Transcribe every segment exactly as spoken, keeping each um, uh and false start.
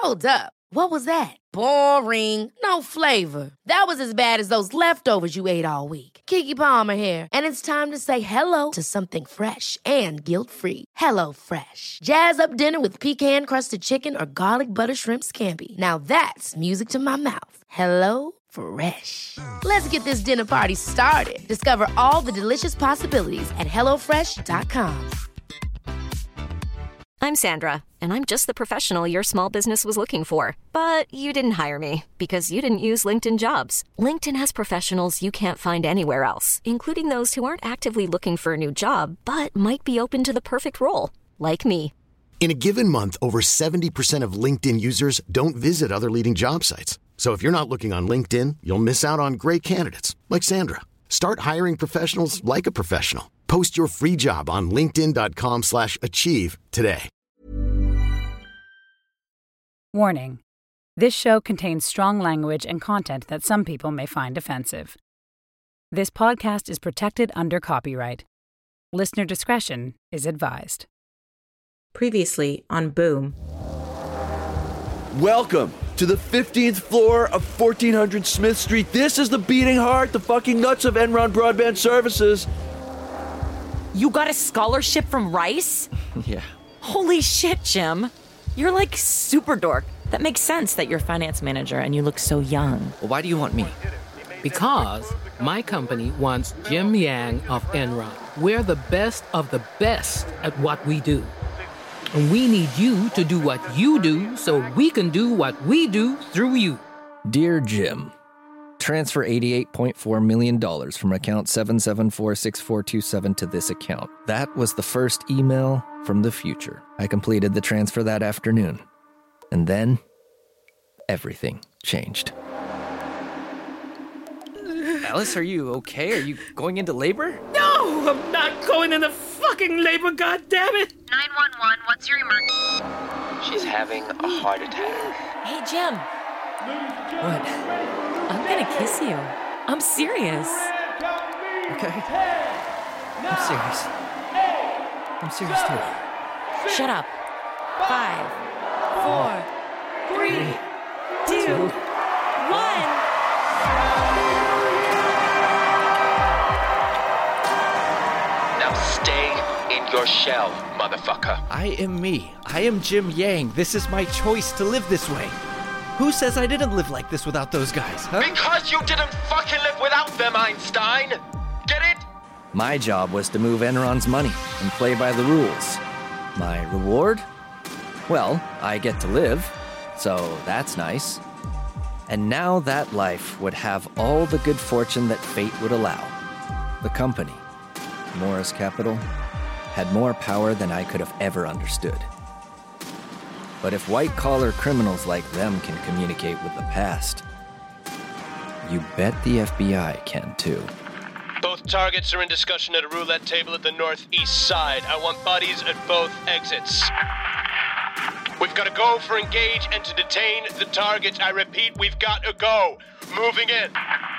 Hold up. What was that? Boring. No flavor. That was as bad as those leftovers you ate all week. Keke Palmer here, and it's time to say hello to something fresh and guilt-free. Hello Fresh. Jazz up dinner with pecan-crusted chicken or garlic butter shrimp scampi. Now that's music to my mouth. Hello Fresh. Let's get this dinner party started. Discover all the delicious possibilities at hello fresh dot com. I'm Sandra, and I'm just the professional your small business was looking for. But you didn't hire me because you didn't use LinkedIn Jobs. LinkedIn has professionals you can't find anywhere else, including those who aren't actively looking for a new job, but might be open to the perfect role, like me. In a given month, over seventy percent of LinkedIn users don't visit other leading job sites. So if you're not looking on LinkedIn, you'll miss out on great candidates, like Sandra. Start hiring professionals like a professional. Post your free job on linkedin dot com slash achieve today. Warning. This show contains strong language and content that some people may find offensive. This podcast is protected under copyright. Listener discretion is advised. Previously on Boom. Welcome to the fifteenth floor of fourteen hundred Smith Street. This is the beating heart, the fucking nuts of Enron Broadband Services. You got a scholarship from Rice? Yeah. Holy shit, Jim. You're like super dork. That makes sense that you're finance manager and you look so young. Well, why do you want me? Because my company wants Jim Yang of Enron. We're the best of the best at what we do. And we need you to do what you do so we can do what we do through you. Dear Jim, transfer eighty-eight point four million dollars from account seven seven four six four two seven to this account. That was the first email from the future. I completed the transfer that afternoon. And then, everything changed. Alice, are you okay? Are you going into labor? No, I'm not going into fucking labor, goddammit! nine one one, what's your emergency? She's having a heart attack. Hey, Jim. What? I'm gonna kiss you. I'm serious. Okay. I'm serious. I'm serious too. Shut up. Five, four, three, two, one. Now stay in your shell, motherfucker. I am me. I am Jim Yang. This is my choice to live this way. Who says I didn't live like this without those guys, huh? Because you didn't fucking live without them, Einstein! Get it? My job was to move Enron's money and play by the rules. My reward? Well, I get to live, so that's nice. And now that life would have all the good fortune that fate would allow. The company, Morris Capital, had more power than I could have ever understood. But if white-collar criminals like them can communicate with the past, you bet the F B I can too. Both targets are in discussion at a roulette table at the northeast side. I want bodies at both exits. We've got to go for engage and to detain the targets. I repeat, we've got to go. Moving in.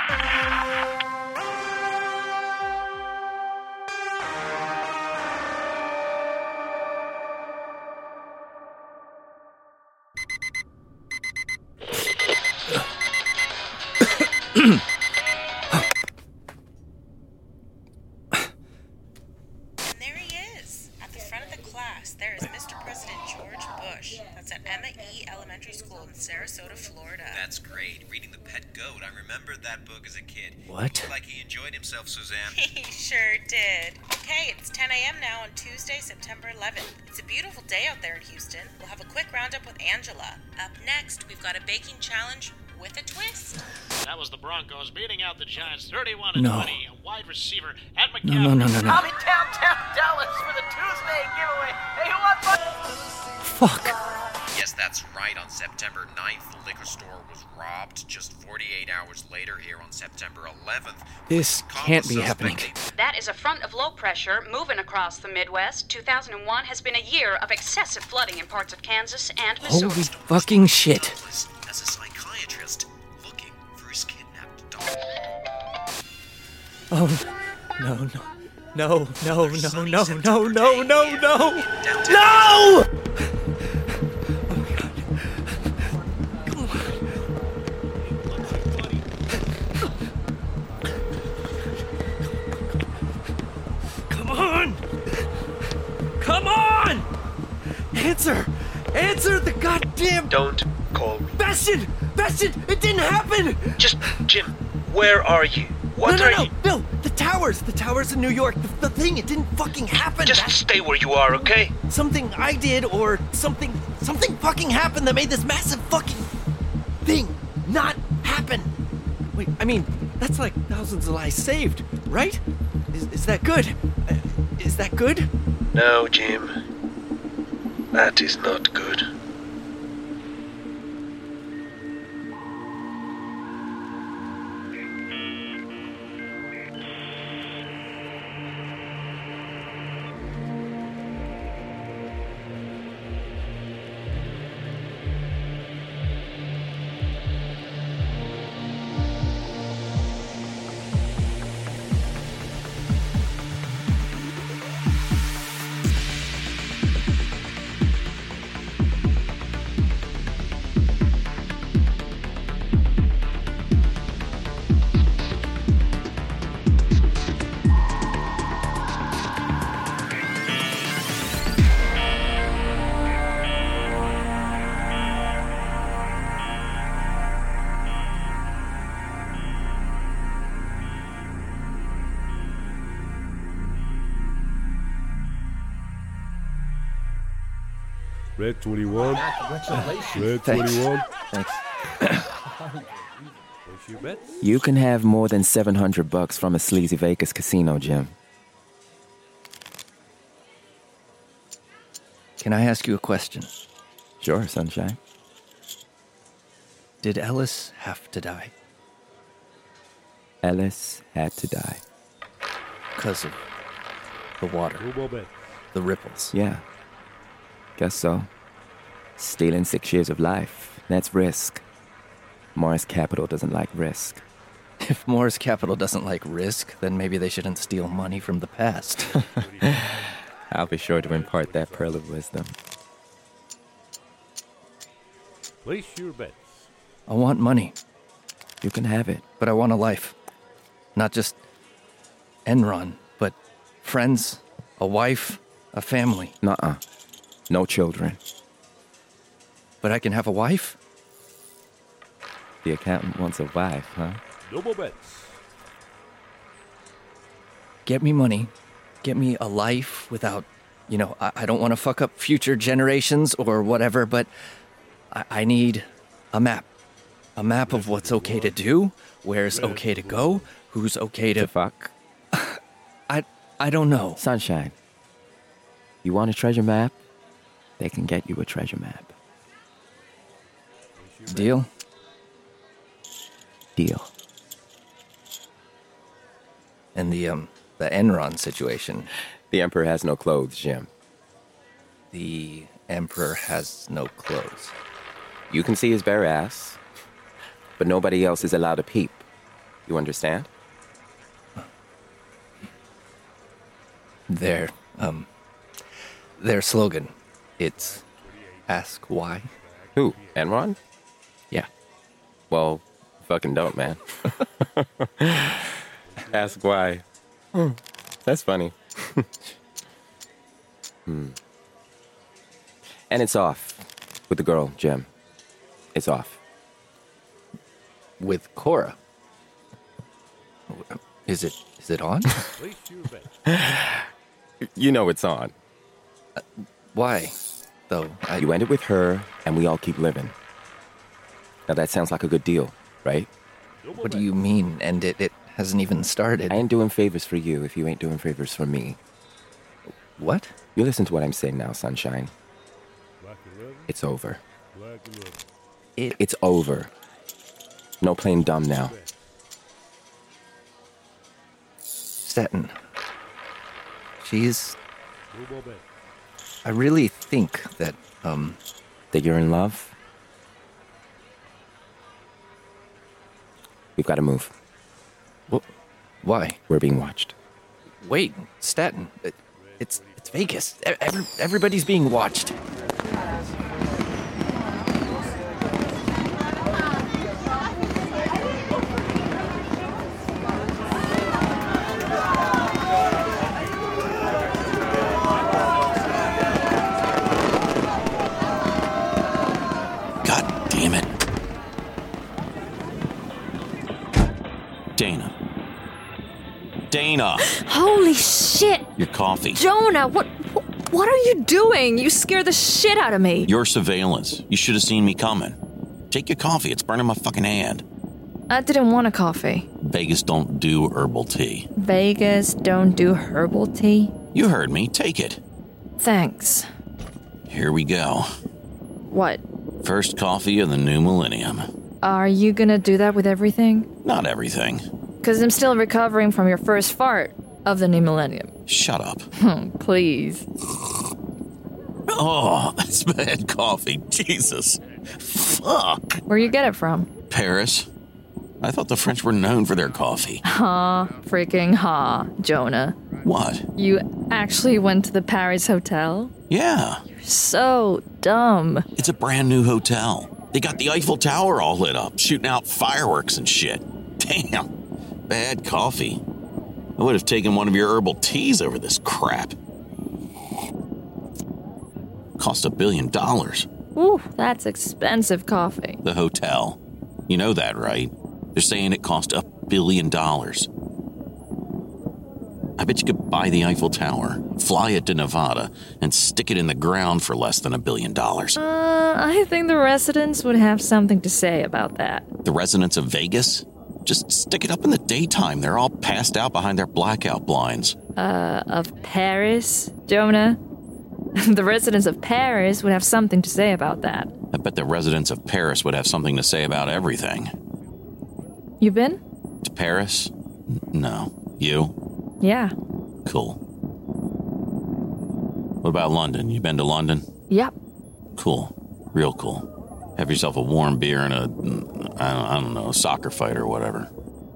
Sarasota, Florida. That's great. Reading The Pet Goat. I remembered that book as a kid. What? Looked like he enjoyed himself, Suzanne. He sure did. Okay, it's ten a.m. now on Tuesday, September eleventh. It's a beautiful day out there in Houston. We'll have a quick roundup with Angela. Up next, we've got a baking challenge with a twist. That was the Broncos beating out the Giants thirty-one to No. twenty. A wide receiver at McCaffrey. No, no, no, no, no. I'll be downtown Dallas for the Tuesday giveaway. Hey, who wants fun? Fuck. Yes, that's right. On September ninth, the liquor store was robbed. Just forty-eight hours later, here on September eleventh... This can't be happening. That is a front of low pressure moving across the Midwest. two thousand one has been a year of excessive flooding in parts of Kansas and Missouri. Holy fucking shit. As a psychiatrist, looking for his kidnapped daughter. Oh, no, no. No, no, no, no, no, no, no, no! No! on! Answer! Answer the goddamn... Don't call me. Bastion! Bastion! It didn't happen! Just, Jim, where are you? What no, no, are no, you... No, the towers! The towers in New York. The, the thing, it didn't fucking happen! Just Bas- stay where you are, okay? Something I did or something... Something fucking happened that made this massive fucking... thing not happen! Wait, I mean, that's like thousands of lives saved, right? Is, is that good? Uh, is that good? No, Jim. That is not good. Red twenty-one. Congratulations. Red Thanks. twenty-one. Thanks. Place your bets. You can have more than seven hundred bucks from a sleazy Vegas casino, Jim. Can I ask you a question? Sure, Sunshine. Did Ellis have to die? Ellis had to die. Because of the water. No more bets. The ripples. Yeah. Guess so. Stealing six years of life, that's risk. Morris Capital doesn't like risk. If Morris Capital doesn't like risk, then maybe they shouldn't steal money from the past. I'll be sure to impart that pearl of wisdom. Place your bets. I want money. You can have it. But I want a life. Not just Enron, but friends, a wife, a family. Nuh-uh. No children. But I can have a wife? The accountant wants a wife, huh? No more bets. Get me money. Get me a life without, you know, I, I don't want to fuck up future generations or whatever, but I, I need a map. A map of what's okay to do, where's okay to go, who's okay to... To fuck? I, I don't know. Sunshine. You want a treasure map? They can get you a treasure map. Deal? Deal. And the, um, the Enron situation. The Emperor has no clothes, Jim. The Emperor has no clothes. You can see his bare ass, but nobody else is allowed to peep. You understand? Their, um, their slogan, it's ask why. Who, Enron? Yeah. Well, fucking don't, man. Ask why. Hmm. That's funny. hmm. And it's off with the girl, Jim. It's off. With Cora. Is it, is it on? Place your bets. You know it's on. Uh, why, though? I... You end it with her, and we all keep living. Now that sounds like a good deal, right? No more What do bets. you mean? And it, it hasn't even started. I ain't doing favors for you if you ain't doing favors for me. What? You listen to what I'm saying now, Sunshine. Black eleven. It's over. Black eleven. It, It's over. No playing dumb now. Stetton. She's... No more bets. I really think that, um... That you're in love? We've got to move. Wh- why? We're being watched. Wait, Staten. It, it's it's Vegas. E- Every, everybody's being watched. Dana. Holy shit! Your coffee. Jonah, what, what are you doing? You scared the shit out of me. Your surveillance. You should have seen me coming. Take your coffee. It's burning my fucking hand. I didn't want a coffee. Vegas don't do herbal tea. Vegas don't do herbal tea? You heard me. Take it. Thanks. Here we go. What? First coffee of the new millennium. Are you gonna do that with everything? Not everything. Because I'm still recovering from your first fart of the new millennium. Shut up. Please. Oh, that's bad coffee. Jesus. Fuck. Where you get it from? Paris. I thought the French were known for their coffee. Ha, freaking ha, Jonah. What? You actually went to the Paris hotel? Yeah. You're so dumb. It's a brand new hotel. They got the Eiffel Tower all lit up, shooting out fireworks and shit. Damn. Bad coffee. I would have taken one of your herbal teas over this crap. Cost a billion dollars. Ooh, that's expensive coffee. The hotel. You know that, right? They're saying it cost a billion dollars. I bet you could buy the Eiffel Tower, fly it to Nevada, and stick it in the ground for less than a billion dollars. Uh, I think the residents would have something to say about that. The residents of Vegas? Just stick it up in the daytime. They're all passed out behind their blackout blinds. Uh, of Paris, Jonah? The residents of Paris would have something to say about that. I bet the residents of Paris would have something to say about everything. You been? To Paris? N- no. You? Yeah. Cool. What about London? You been to London? Yep. Cool. Real cool. Have yourself a warm beer and a, I don't, I don't know, a soccer fight or whatever.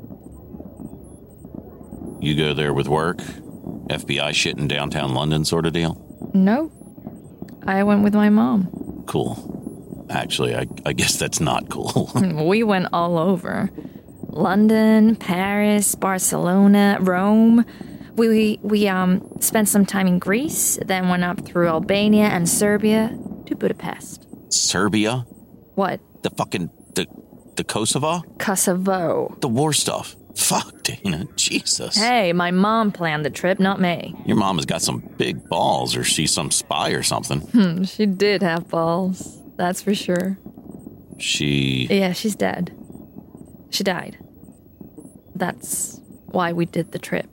You go there with work? F B I shit in downtown London sort of deal? No. I went with my mom. Cool. Actually, I, I guess that's not cool. We went all over. London, Paris, Barcelona, Rome. We, we, we um spent some time in Greece, then went up through Albania and Serbia to Budapest. Serbia? What? The fucking, the, the Kosovo? Kosovo. The war stuff. Fuck, Dana. Jesus. Hey, my mom planned the trip, not me. Your mom has got some big balls, or she's some spy or something. Hmm, she did have balls. That's for sure. She... Yeah, she's dead. She died. That's why we did the trip.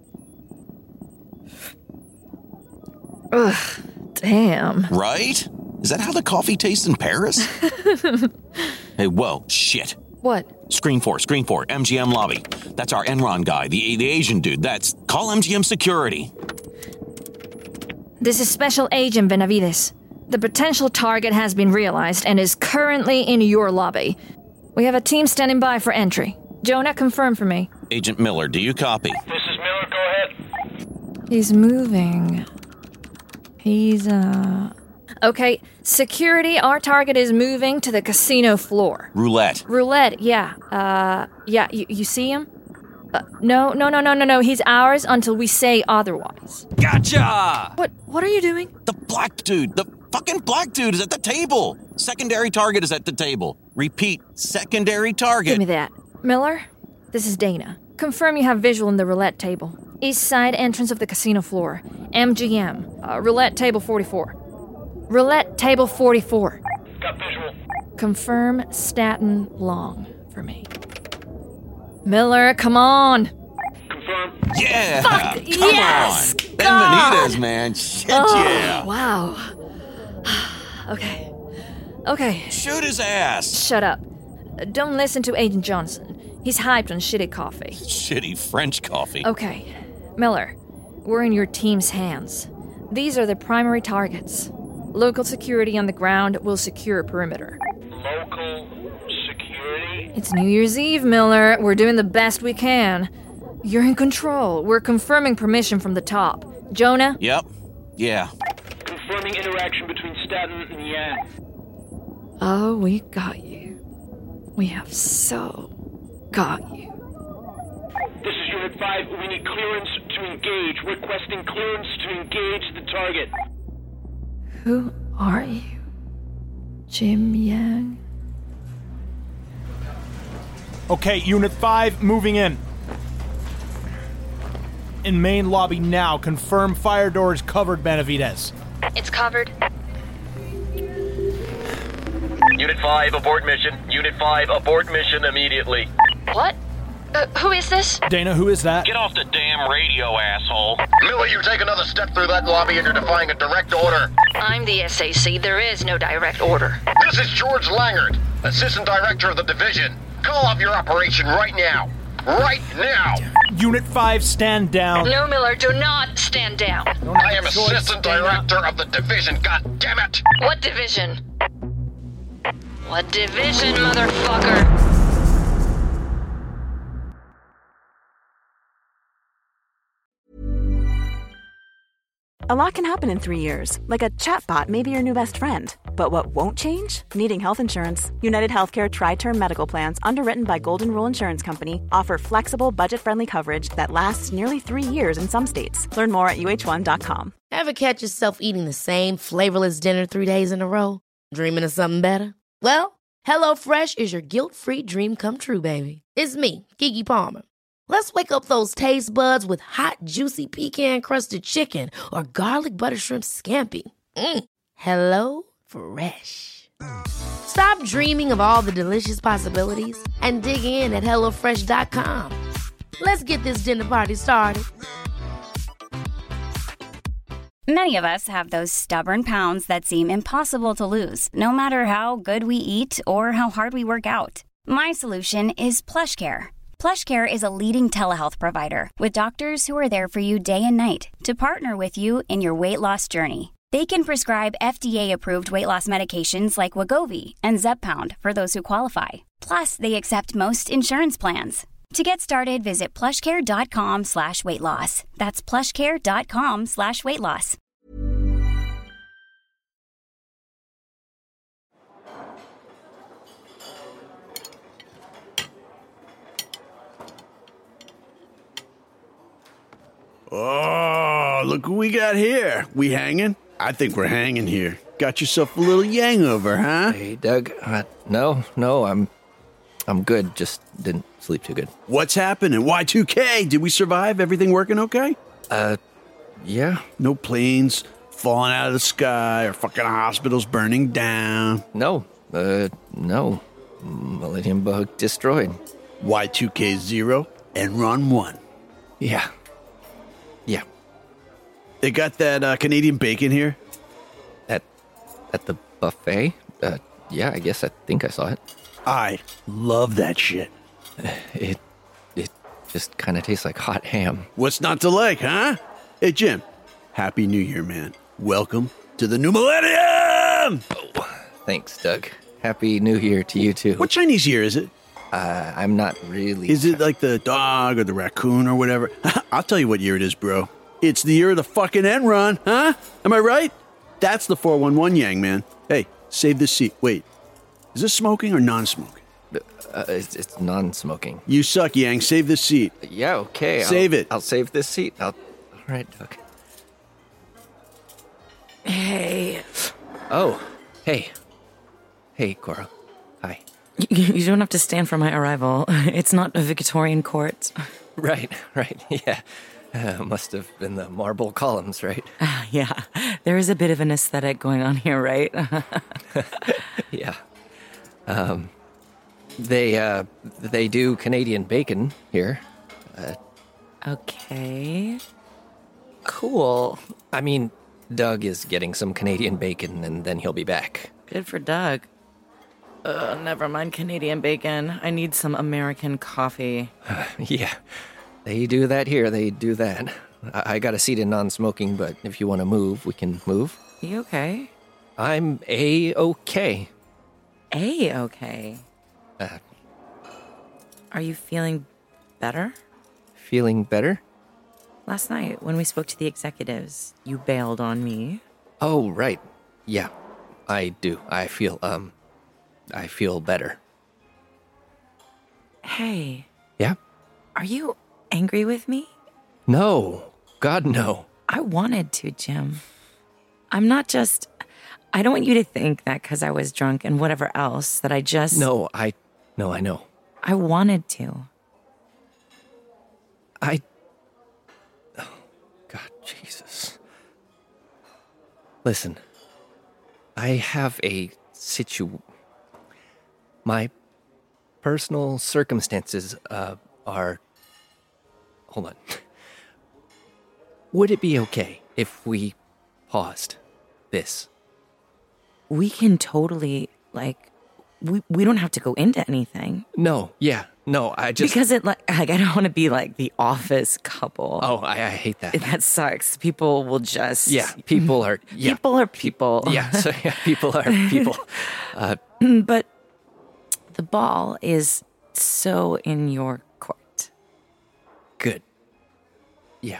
Ugh, damn. Right? Is that how the coffee tastes in Paris? Hey, whoa, shit. What? Screen four, screen four, M G M lobby. That's our Enron guy, the the Asian dude. That's... Call M G M security. This is Special Agent Benavides. The potential target has been realized and is currently in your lobby. We have a team standing by for entry. Jonah, confirm for me. Agent Miller, do you copy? This is Miller, go ahead. He's moving. He's, uh... Okay, security, our target is moving to the casino floor. Roulette. Roulette, yeah. Uh, yeah, you, you see him? Uh, no, no, no, no, no, no. He's ours until we say otherwise. Gotcha! What, what are you doing? The black dude, the fucking black dude is at the table. Secondary target is at the table. Repeat, secondary target. Give me that. Miller, this is Dana. Confirm you have visual in the roulette table. East side entrance of the casino floor. M G M. Uh, roulette table forty-four. Roulette table forty-four. Got visual. Confirm Staten Long for me. Miller, come on. Confirm. Yeah! Fuck, Come yes! on! God! Benvenides, man. Shit, Oh, yeah. Wow. Okay. Okay. Shoot his ass. Shut up. Don't listen to Agent Johnson. He's hyped on shitty coffee. Shitty French coffee. Okay. Miller, we're in your team's hands. These are the primary targets. Local security on the ground will secure perimeter. Local security? It's New Year's Eve, Miller. We're doing the best we can. You're in control. We're confirming permission from the top. Jonah? Yep. Yeah. Confirming interaction between Staten and Yan. Oh, we got you. We have so got you. This is Unit five. We need clearance to engage. Requesting clearance to engage the target. Who are you? Jim Yang? Okay, Unit five, moving in. in main lobby now. Confirm fire door is covered, Benavides. It's covered. Unit five, abort mission. Unit five, abort mission immediately. What? Uh, who is this? Dana, who is that? Get off the damn radio, asshole. Miller, you take another step through that lobby and you're defying a direct order. I'm the S A C. There is no direct order. This is George Langard, Assistant Director of the Division. Call off your operation right now. Right now! Unit five, stand down. No, Miller, do not stand down. I am Assistant Director of the Division, god damn it! What division? What division, motherfucker? A lot can happen in three years, like a chatbot may be your new best friend. But what won't change? Needing health insurance. United Healthcare Tri-Term Medical Plans, underwritten by Golden Rule Insurance Company, offer flexible, budget-friendly coverage that lasts nearly three years in some states. Learn more at U H one dot com. Ever catch yourself eating the same flavorless dinner three days in a row? Dreaming of something better? Well, HelloFresh is your guilt-free dream come true, baby. It's me, Keke Palmer. Let's wake up those taste buds with hot, juicy pecan-crusted chicken or garlic butter shrimp scampi. Mm. Hello Fresh. Stop dreaming of all the delicious possibilities and dig in at hello fresh dot com. Let's get this dinner party started. Many of us have those stubborn pounds that seem impossible to lose, no matter how good we eat or how hard we work out. My solution is PlushCare. PlushCare is a leading telehealth provider with doctors who are there for you day and night to partner with you in your weight loss journey. They can prescribe F D A-approved weight loss medications like Wegovy and Zepbound for those who qualify. Plus, they accept most insurance plans. To get started, visit plushcare.com slash weight loss. That's plushcare.com slash weight loss. Oh, look what we got here. We hanging? I think we're hanging here. Got yourself a little yangover, huh? Hey, Doug. Uh, no, no, I'm I'm good. Just didn't sleep too good. What's happening? Y two K? Did we survive? Everything working okay? Uh, yeah. No planes falling out of the sky or fucking hospitals burning down? No. Uh, no. Millennium Bug destroyed. Y two K zero and run one. Yeah. Yeah. They got that uh, Canadian bacon here? At at the buffet? Uh, yeah, I guess I think I saw it. I love that shit. It it just kind of tastes like hot ham. What's not to like, huh? Hey, Jim. Happy New Year, man. Welcome to the new millennium! Oh, thanks, Doug. Happy New Year to you, too. What Chinese year is it? Uh, I'm not really... Is it like the dog or the raccoon or whatever? I'll tell you what year it is, bro. It's the year of the fucking Enron, huh? Am I right? That's the four one one, Yang, man. Hey, save this seat. Wait, is this smoking or non-smoking? Uh, it's, it's non-smoking. You suck, Yang. Save this seat. Yeah, okay. Save I'll, it. I'll save this seat. I'll... All right, Doug. Hey. Oh, hey. Hey, Cora. Hi. You, you don't have to stand for my arrival. It's not a Victorian court. Right, right, yeah. Uh, must have been the marble columns, right? Uh, yeah, there is a bit of an aesthetic going on here, right? Yeah. Um, they, uh, they do Canadian bacon here. Uh, okay. Cool. I mean, Doug is getting some Canadian bacon, and then he'll be back. Good for Doug. Uh, never mind Canadian bacon. I need some American coffee. Uh, yeah, they do that here. They do that. I, I got a seat in non-smoking, but if you want to move, we can move. You okay? I'm A-okay. A-okay? Uh, Are you feeling better? Feeling better? Last night, when we spoke to the executives, you bailed on me. Oh, right. Yeah, I do. I feel, um... I feel better. Hey. Yeah? Are you angry with me? No. God, no. I wanted to, Jim. I'm not just... I don't want you to think that because I was drunk and whatever else, that I just... No, I... No, I know. I wanted to. I... God, Jesus. Listen, I have a situ... My personal circumstances uh, are... Hold on. Would it be okay if we paused this? We can totally, like, we, we don't have to go into anything. No, yeah, no, I just... Because it, like, like I don't want to be like the office couple. Oh, I, I hate that. That sucks. People will just... Yeah, people are... Yeah. People are people. Yeah, so yeah, people are people. Uh, but the ball is so in your court. Good. Yeah.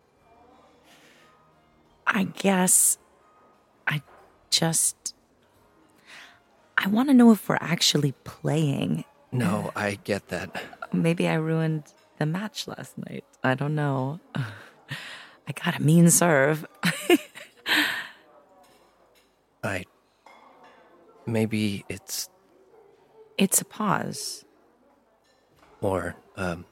I guess I just... I want to know if we're actually playing. No, I get that. Maybe I ruined the match last night. I don't know. I got a mean serve. I... Maybe it's... It's a pause. Or, um...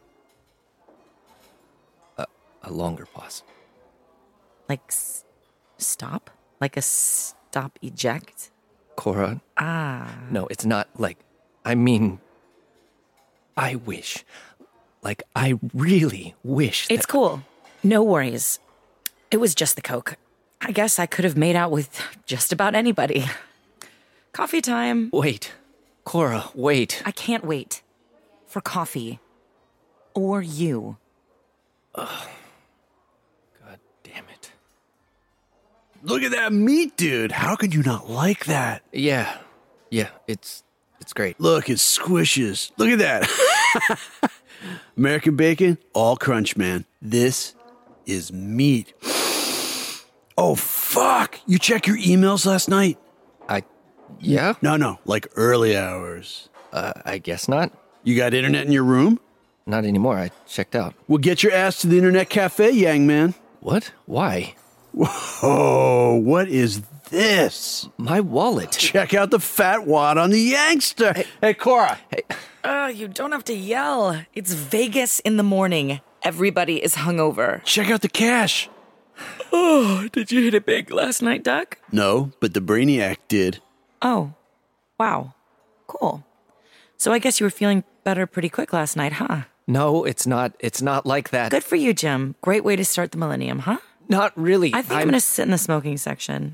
A, a longer pause. Like s- stop? Like a stop eject? Cora? Ah. No, it's not like... I mean... I wish. Like, I really wish that... It's cool. No worries. It was just the Coke. I guess I could have made out with just about anybody. Coffee time. Wait. Cora, wait. I can't wait. For coffee. Or you. Ugh. God damn it. Look at that meat, dude. How could you not like that? Yeah. Yeah, it's it's great. Look, it squishes. Look at that. American bacon, all crunch, man. This is meat. Oh, fuck. You check your emails last night? I... Yeah? No, no. Like early hours. Uh, I guess not. You got internet in your room? Not anymore. I checked out. Well, get your ass to the internet cafe, Yang Man. What? Why? Whoa, what is this? My wallet. Check out the fat wad on the Yangster. Hey, hey Cora. Hey. Uh, you don't have to yell. It's Vegas in the morning. Everybody is hungover. Check out the cash. Oh, did you hit it big last night, Duck? No, but the Brainiac did. Oh, wow. Cool. So I guess you were feeling better pretty quick last night, huh? No, it's not. It's not like that. Good for you, Jim. Great way to start the millennium, huh? Not really. I think I'm, I'm going to sit in the smoking section.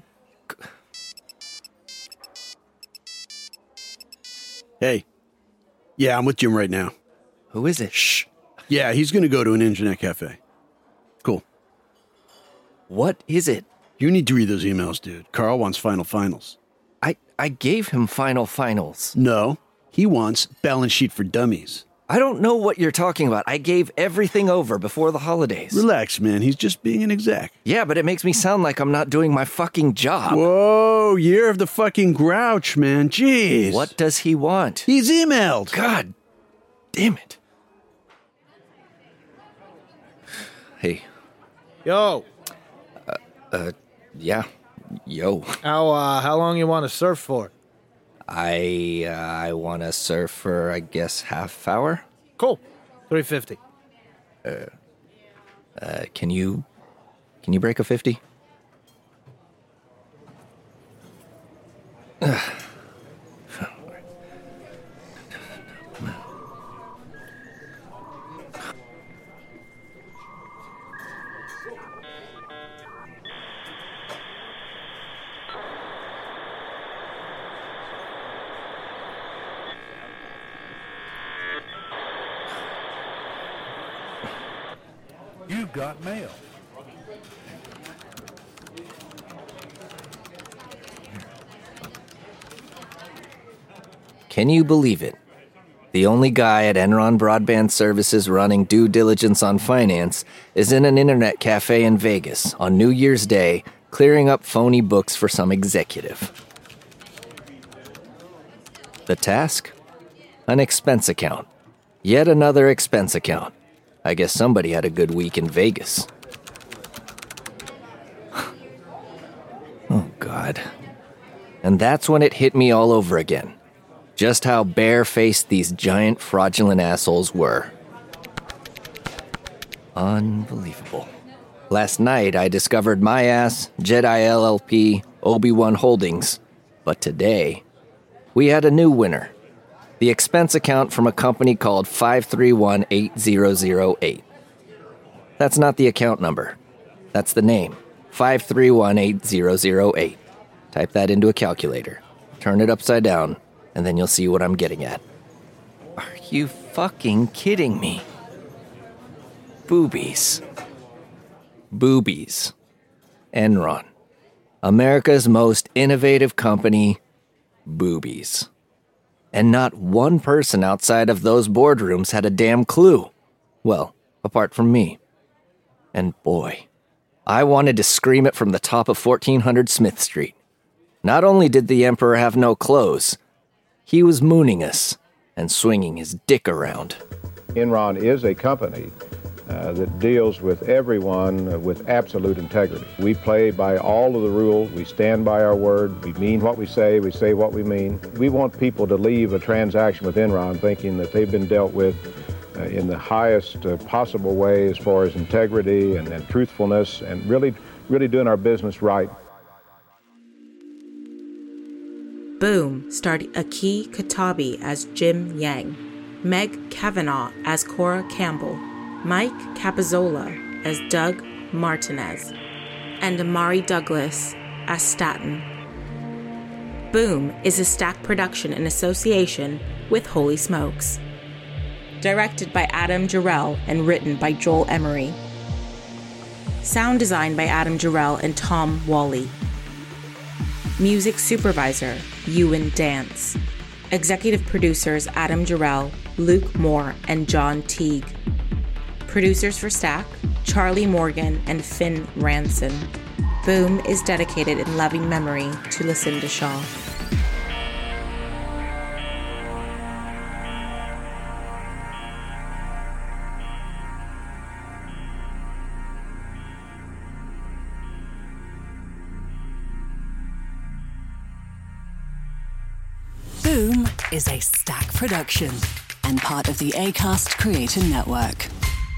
Hey. Yeah, I'm with Jim right now. Who is it? Shh. Yeah, he's going to go to an internet cafe. Cool. What is it? You need to read those emails, dude. Carl wants final finals. I, I gave him final finals. No, he wants balance sheet for dummies. I don't know what you're talking about. I gave everything over before the holidays. Relax, man. He's just being an exec. Yeah, but it makes me sound like I'm not doing my fucking job. Whoa, year of the fucking grouch, man. Jeez. What does he want? He's emailed. God damn it. Hey. Yo. Uh, uh yeah. Yo. How, uh, how long you want to surf for? I, uh, I want to surf for, I guess, half hour. Cool. three fifty. Uh, uh, can you, can you break a fifty? You've got mail. Can you believe it? The only guy at Enron Broadband Services running due diligence on finance is in an internet cafe in Vegas on New Year's Day, clearing up phony books for some executive. The task? An expense account. Yet another expense account. I guess somebody had a good week in Vegas. Oh, God. And that's when it hit me all over again. Just how bare-faced these giant fraudulent assholes were. Unbelievable. Last night, I discovered my ass, Jedi L L P, Obi-Wan Holdings. But today, we had a new winner. The expense account from a company called five three one eight zero zero eight. That's not the account number. That's the name, five three one eight zero zero eight. Type that into a calculator, turn it upside down, and then you'll see what I'm getting at. Are you fucking kidding me? Boobies. Boobies. Enron. America's most innovative company, boobies. And not one person outside of those boardrooms had a damn clue. Well, apart from me. And boy, I wanted to scream it from the top of fourteen hundred Smith Street. Not only did the Emperor have no clothes, he was mooning us and swinging his dick around. Enron is a company uh, that deals with everyone uh, with absolute integrity. We play by all of the rules. We stand by our word. We mean what we say. We say what we mean. We want people to leave a transaction with Enron thinking that they've been dealt with uh, in the highest uh, possible way as far as integrity and, and truthfulness and really, really doing our business right. Boom starred Aki Katabi as Jim Yang, Meg Kavanaugh as Cora Campbell, Mike Capizzola as Doug Martinez, and Amari Douglas as Staten. Boom is a Stack production in association with Holy Smokes. Directed by Adam Jarrell and written by Joel Emery. Sound design by Adam Jarrell and Tom Wally. Music supervisor, Ewan Dance. Executive producers Adam Jarrell, Luke Moore, and John Teague. Producers for Stack, Charlie Morgan and Finn Ranson. Boom is dedicated in loving memory to Lucinda Shaw. Boom is a Stack production and part of the Acast Creator Network.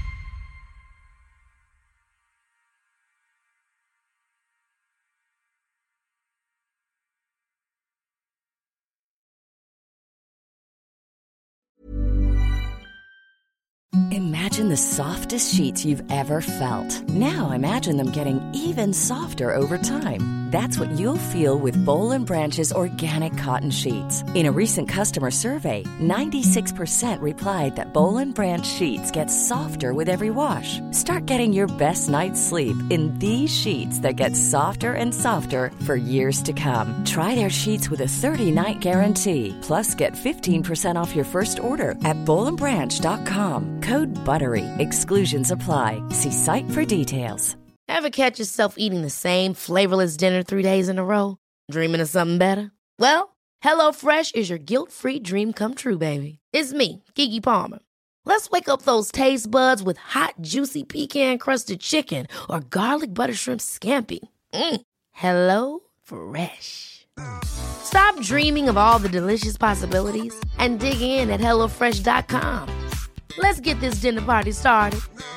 Imagine the softest sheets you've ever felt. Now imagine them getting even softer over time. That's what you'll feel with Boll and Branch's organic cotton sheets. In a recent customer survey, ninety-six percent replied that Boll and Branch sheets get softer with every wash. Start getting your best night's sleep in these sheets that get softer and softer for years to come. Try their sheets with a thirty-night guarantee. Plus, get fifteen percent off your first order at boll and branch dot com. Code BUTTERY. Exclusions apply. See site for details. Ever catch yourself eating the same flavorless dinner three days in a row? Dreaming of something better? Well, HelloFresh is your guilt-free dream come true, baby. It's me, Keke Palmer. Let's wake up those taste buds with hot, juicy pecan-crusted chicken or garlic butter shrimp scampi. Mm. Hello Fresh. Stop dreaming of all the delicious possibilities and dig in at hello fresh dot com. Let's get this dinner party started.